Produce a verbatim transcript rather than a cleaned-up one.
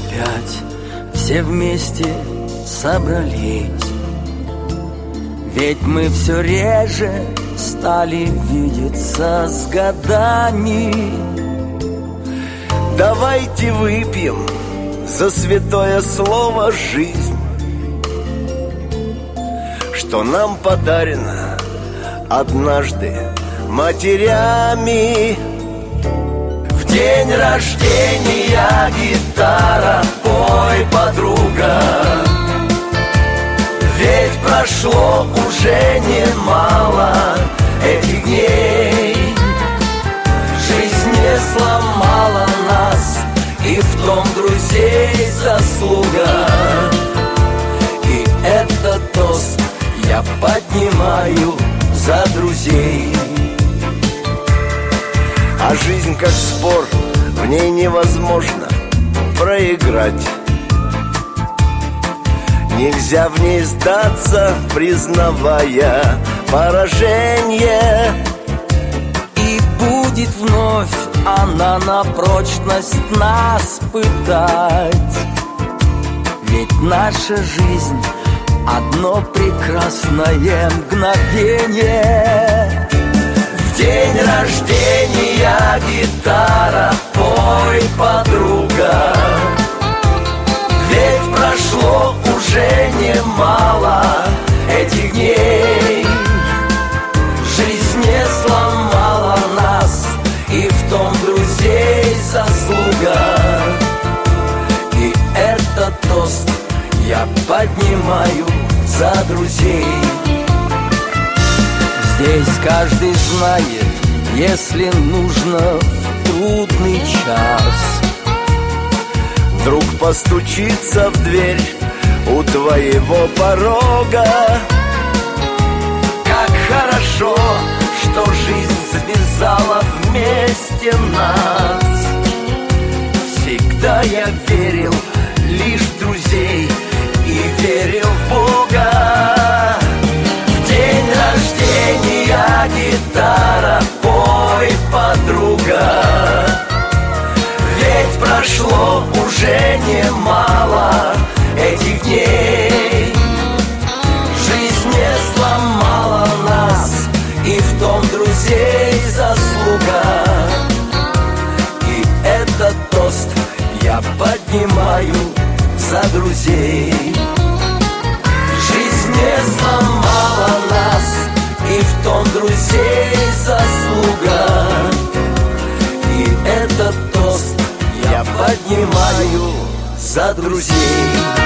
опять все вместе собрались. Ведь мы все реже стали видеться с годами. Давайте выпьем за святое слово «жизнь», что нам подарено однажды матерями. В день рождения гитара, пой, подруга, ведь прошло уже немало этих дней. Жизнь не сломала нас, и в том друзей заслуга. И этот тост я поднимаю за друзей. А жизнь как спор, в ней невозможно проиграть. Нельзя в ней сдаться, признавая поражение. И будет вновь она на прочность нас пытать. Ведь наша жизнь — одно прекрасное мгновение. В день рождения гитара, пой, подруга, ведь прошло уже немало этих дней. Жизнь не сломала нас, и в том друзей заслуга. И этот тост я поднимаю за друзей. Здесь каждый знает, если нужно в трудный час вдруг постучится в дверь у твоего порога. Как хорошо, что жизнь связала вместе нас. Всегда я верил лишь в друзей и верил в Бога. В день рождения гитара, пой, подруга, ведь прошло уже немало этих дней. Жизнь не сломала нас, и в том друзей заслуга. И этот тост я поднимаю за друзей. Жизнь не сломала нас, и в том друзей заслуга. И этот тост я поднимаю за друзей.